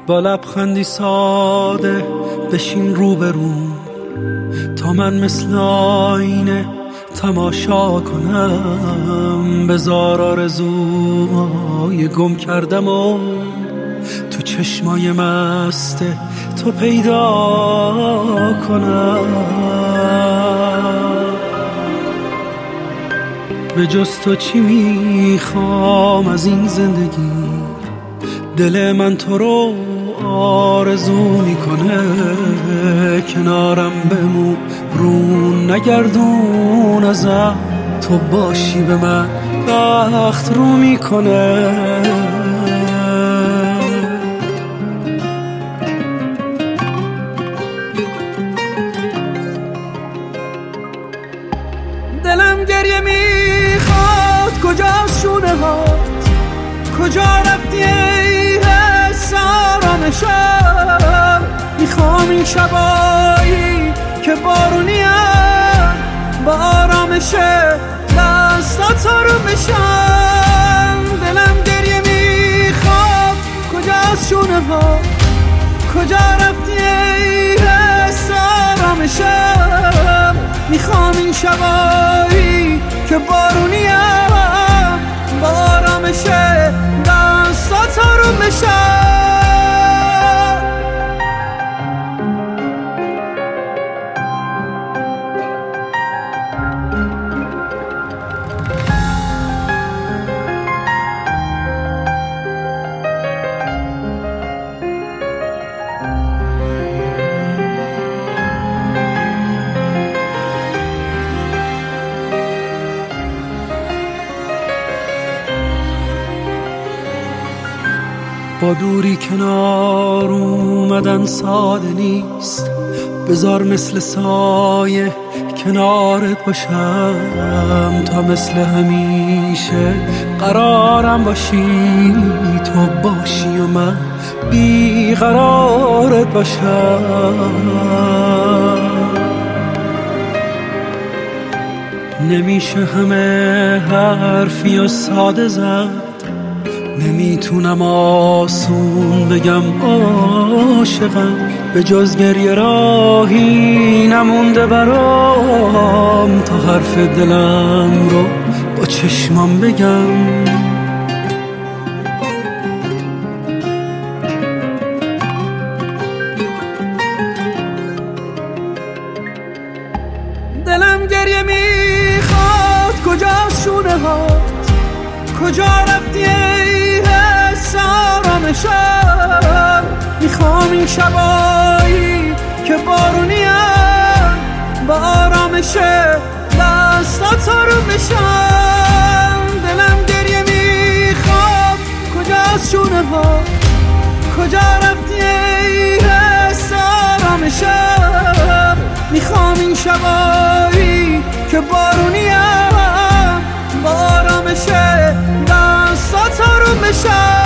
با لبخندی ساده بشین روبروم تا من مثل آینه تماشا کنم. بذار آرزوهای گم کردم و تو چشمای مست تو پیدا کنم. به جز تو چی میخوام از این زندگی؟ دل من تو رو آرزو میکنه. کنارم بمون رون نگردون ازم، تو باشی به من بخت رو میکنه. دلم گریه میخواد، کجاست شونه هات؟ کجا رفتی ای حس آرامشم؟ میخوام این شبایی که بارونیم با آرامش دستات رو بشم. دلم گریه میخواد، کجاست شونه ها؟ کجا رفتی ای حس آرامشم؟ میخوام این شبایی که بارونیم با آرامش دستات رو بشم. با دوری کنار اومدن ساده نیست، بذار مثل سایه کنارت باشم تا مثل همیشه قرارم باشی. تو باشی و من بیقرارت باشم. نمیشه همه حرفی و ساده زد، نمیتونم آسون بگم عاشقم. به جز گریه راهی نمونده برام تا حرف دلم رو با چشمام بگم. دلم گریه میخواد، کجاست شونه هات؟ کجا رفتی ای حس آرامشم؟ میخوام این شبایی که بارونیم با آرامش دستات رو بشم. دلم گریه میخواد، کجاست شونه ها؟ کجا رفتی ای حس آرامشم؟ میخوام این شبایی که بارونیم با آرامش دستات رو بشم.